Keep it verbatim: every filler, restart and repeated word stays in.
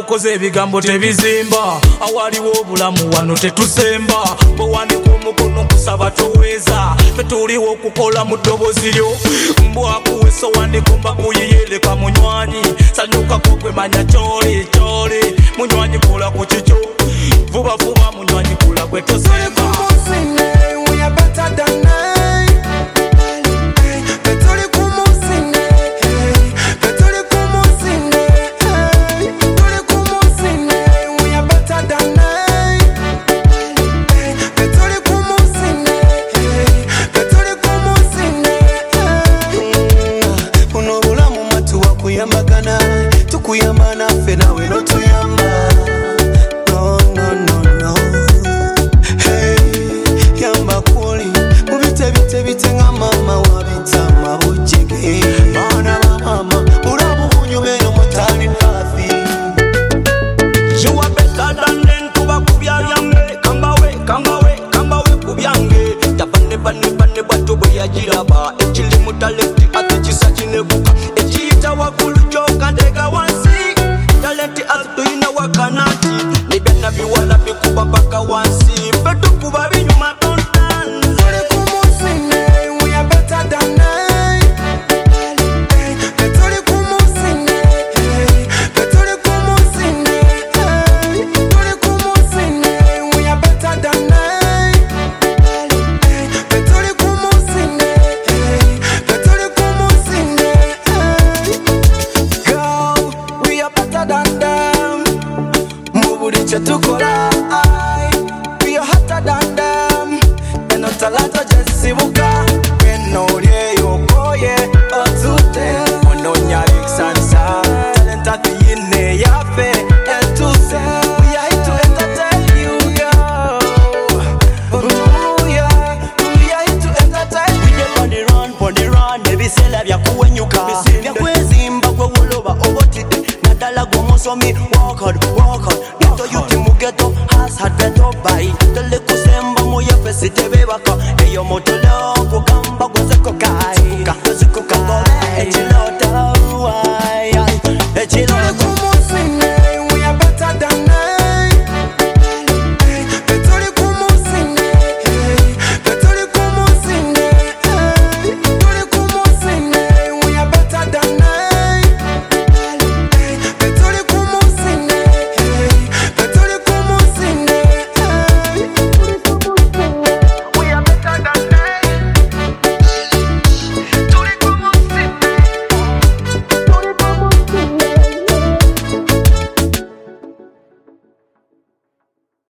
bukoze ebigambo tebizimba awaliwo obulamu wano tetusemba bwewandika omukono kusaba toweza fetuliwo okukola mu ddoboozi lyo mbwakuweso wandikumba kuyiyeleka munywanyi sanyuka kokwe manya kyoli kyoli munywanyi kola ku kikyo vuba vuba munywanyi kola kwe tosemba tukuyamana fe nawe no tuyamba no no no no hey yamba kuli mubite bite bite nga mama wabita mabujege mana mama urabu unyumeno mutani pathi you are better than them kuba kubyange kambawe kambawe kambawe kubyange tabane bane bane batu boyajiraba ekili mutalenti ate kisachine kuka ekiyita wakulu joka ndega wansi talenti atuina wakanati nibena biwala bikuba paka wansi betu kuba binyuma kontan tuli kumusine we are better than them tuli kumusine tuli kumusine tuli kumusine we are better than them tuli kumusine tuli kumusine girl we are better than them muburi chetukola we are hotter than them and not a lot of